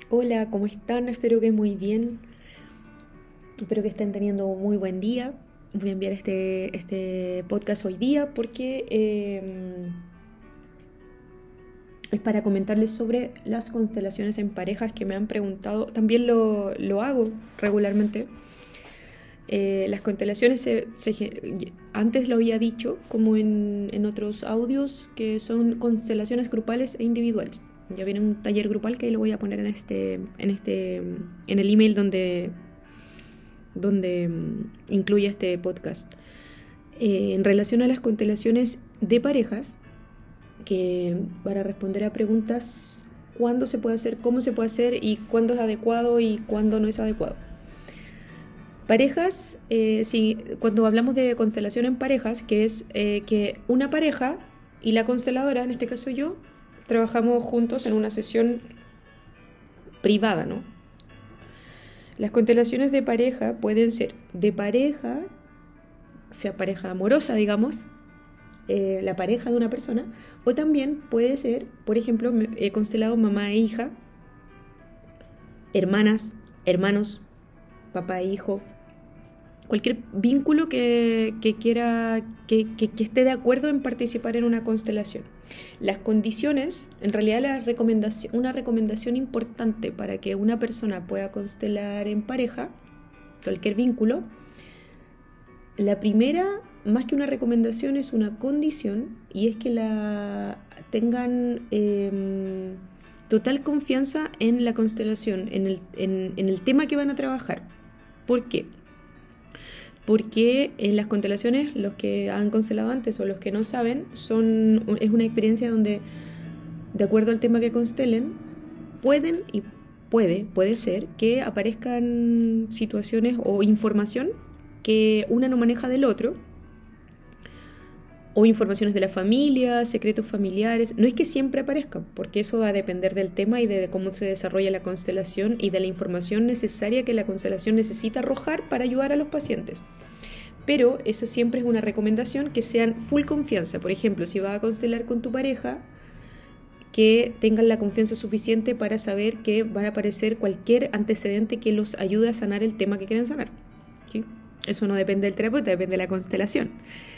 Hola, ¿cómo están? Espero que muy bien. Espero que estén teniendo un muy buen día. Voy a enviar este podcast hoy día porque es para comentarles sobre las constelaciones en parejas que me han preguntado. También lo hago regularmente. Las constelaciones antes lo había dicho, como en otros audios, que son constelaciones grupales e individuales. Ya viene un taller grupal que ahí lo voy a poner en el email donde incluye este podcast. En relación a las constelaciones de parejas, que para responder a preguntas, cuándo se puede hacer, cómo se puede hacer y cuándo es adecuado y cuándo no es adecuado. Parejas, cuando hablamos de constelación en parejas, que es que una pareja y la consteladora, en este caso yo, trabajamos juntos en una sesión privada, ¿no? Las constelaciones de pareja pueden ser de pareja, sea pareja amorosa, digamos, la pareja de una persona, o también puede ser, por ejemplo, he constelado mamá e hija, hermanas, hermanos, papá e hijo, cualquier vínculo que quiera, que esté de acuerdo en participar en una constelación. Las condiciones, en realidad una recomendación importante para que una persona pueda constelar en pareja, cualquier vínculo, la primera, más que una recomendación, es una condición, y es que tengan total confianza en la constelación, en el tema que van a trabajar. ¿Por qué? Porque en las constelaciones, los que han constelado antes o los que no saben, es una experiencia donde, de acuerdo al tema que constelen, puede ser que aparezcan situaciones o información que una no maneja del otro, o informaciones de la familia, secretos familiares. No es que siempre aparezcan, porque eso va a depender del tema y de cómo se desarrolla la constelación y de la información necesaria que la constelación necesita arrojar para ayudar a los pacientes. Pero eso siempre es una recomendación, que sean full confianza. Por ejemplo, si vas a constelar con tu pareja, que tengan la confianza suficiente para saber que van a aparecer cualquier antecedente que los ayude a sanar el tema que quieren sanar, ¿sí? Eso no depende del terapeuta, depende de la constelación.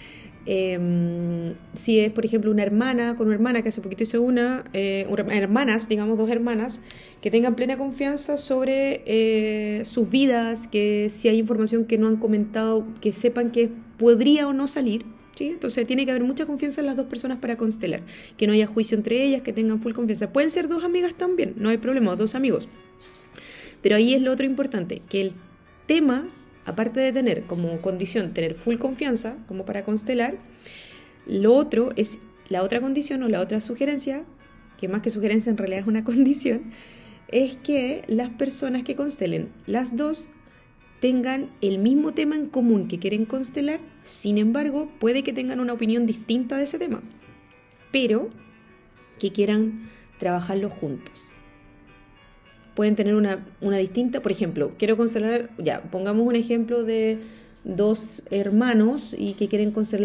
Si es, por ejemplo, una hermana con una hermana, que hace poquito hice hermanas, digamos, dos hermanas, que tengan plena confianza sobre sus vidas, que si hay información que no han comentado, que sepan que podría o no salir, ¿sí? Entonces tiene que haber mucha confianza en las dos personas para constelar, que no haya juicio entre ellas, que tengan full confianza. Pueden ser dos amigas también, no hay problema, dos amigos. Pero ahí es lo otro importante, que el tema, aparte de tener como condición tener full confianza como para constelar, lo otro es la otra condición o la otra sugerencia, que más que sugerencia en realidad es una condición, es que las personas que constelen, las dos, tengan el mismo tema en común que quieren constelar. Sin embargo, puede que tengan una opinión distinta de ese tema, pero que quieran trabajarlo juntos. Pueden tener una distinta, por ejemplo, quiero constelar, ya, pongamos un ejemplo de dos hermanos y que quieren constelar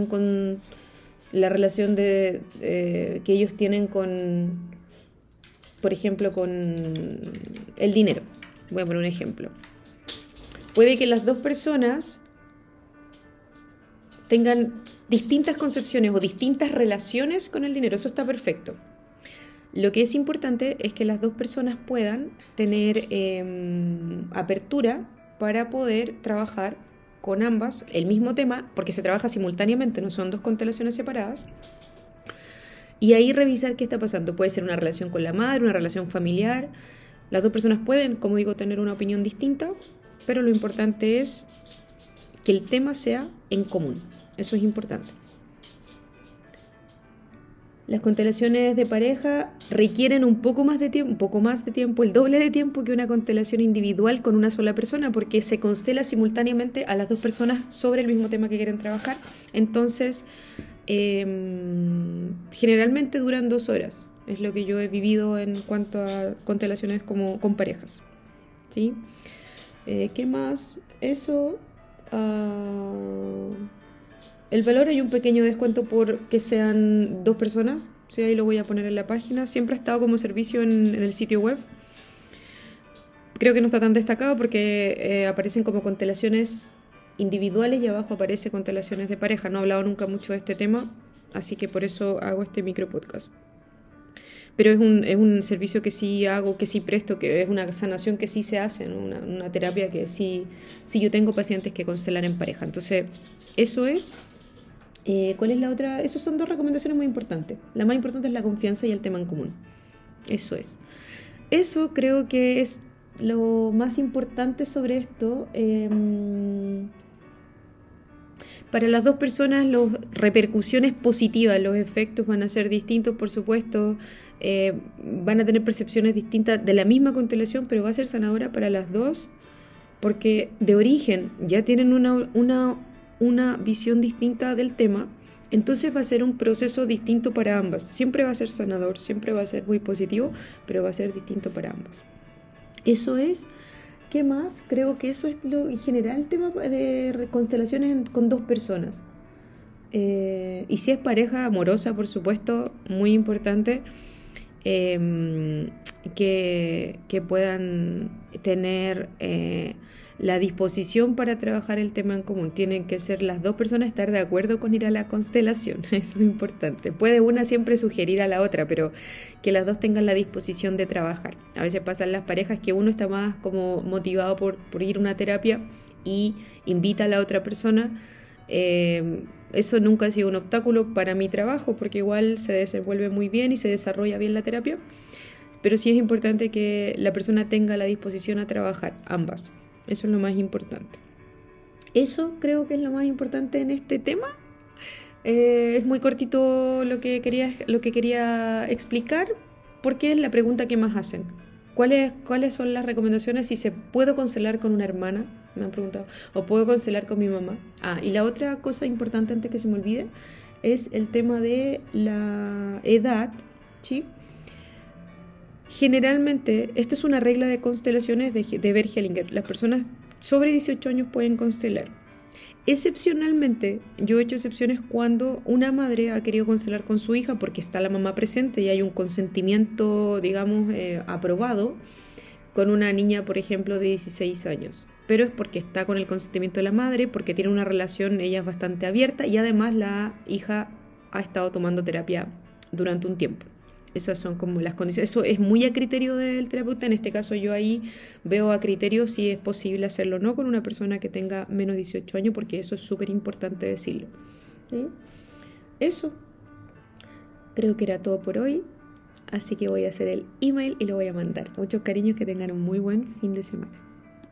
la relación que ellos tienen con, por ejemplo, con el dinero. Voy a poner un ejemplo. Puede que las dos personas tengan distintas concepciones o distintas relaciones con el dinero, eso está perfecto. Lo que es importante es que las dos personas puedan tener apertura para poder trabajar con ambas el mismo tema, porque se trabaja simultáneamente, no son dos constelaciones separadas, y ahí revisar qué está pasando. Puede ser una relación con la madre, una relación familiar. Las dos personas pueden, como digo, tener una opinión distinta, pero lo importante es que el tema sea en común. Eso es importante. Las constelaciones de pareja requieren un poco más de tiempo, el doble de tiempo que una constelación individual con una sola persona, porque se constela simultáneamente a las dos personas sobre el mismo tema que quieren trabajar. Entonces, generalmente duran 2 horas. Es lo que yo he vivido en cuanto a constelaciones como con parejas, ¿sí? ¿Qué más? Eso. El valor, hay un pequeño descuento por que sean 2 personas. Sí, ahí lo voy a poner en la página. Siempre ha estado como servicio en el sitio web. creo que no está tan destacado porque aparecen como constelaciones individuales y abajo aparece constelaciones de pareja. No he hablado nunca mucho de este tema, así que por eso hago este micro podcast. Pero es un servicio que sí hago, que sí presto, que es una sanación que sí se hace, ¿no? Una terapia que sí yo tengo pacientes que constelan en pareja. Entonces, eso es. ¿Cuál es la otra? Esas son dos recomendaciones muy importantes. La más importante es la confianza y el tema en común. Eso es. Eso creo que es lo más importante sobre esto. Para las dos personas, las repercusiones positivas, los efectos van a ser distintos, por supuesto. Van a tener percepciones distintas de la misma constelación, pero va a ser sanadora para las dos, porque de origen ya tienen una visión distinta del tema. Entonces va a ser un proceso distinto para ambas. Siempre va a ser sanador, siempre va a ser muy positivo, pero va a ser distinto para ambas. Eso es. ¿Qué más? Creo que eso es lo en general el tema de constelaciones con dos personas. Y si es pareja amorosa, por supuesto, muy importante que puedan tener la disposición para trabajar el tema en común. Tienen que ser las dos personas estar de acuerdo con ir a la constelación. Eso es muy importante. Puede una siempre sugerir a la otra, pero que las dos tengan la disposición de trabajar. A veces pasan las parejas que uno está más como motivado por ir a una terapia y invita a la otra persona. Eso nunca ha sido un obstáculo para mi trabajo porque igual se desenvuelve muy bien y se desarrolla bien la terapia. Pero sí es importante que la persona tenga la disposición a trabajar, ambas. Eso es lo más importante. Eso creo que es lo más importante en este tema. Es muy cortito lo que quería explicar, porque es la pregunta que más hacen. ¿Cuáles son las recomendaciones si se puedo constelar con una hermana? Me han preguntado. ¿O puedo constelar con mi mamá? Y la otra cosa importante antes que se me olvide es el tema de la edad, ¿sí? Generalmente, esta es una regla de constelaciones de Bert Hellinger. Las personas sobre 18 años pueden constelar. Excepcionalmente, yo he hecho excepciones cuando una madre ha querido constelar con su hija porque está la mamá presente y hay un consentimiento, digamos, aprobado con una niña, por ejemplo, de 16 años. Pero es porque está con el consentimiento de la madre, porque tiene una relación, ella es bastante abierta y además la hija ha estado tomando terapia durante un tiempo. Esas son como las condiciones. Eso es muy a criterio del terapeuta. En este caso yo ahí veo a criterio si es posible hacerlo o no con una persona que tenga menos de 18 años, porque eso es súper importante decirlo. ¿Sí? Eso. Creo que era todo por hoy. Así que voy a hacer el email y lo voy a mandar. Muchos cariños, que tengan un muy buen fin de semana.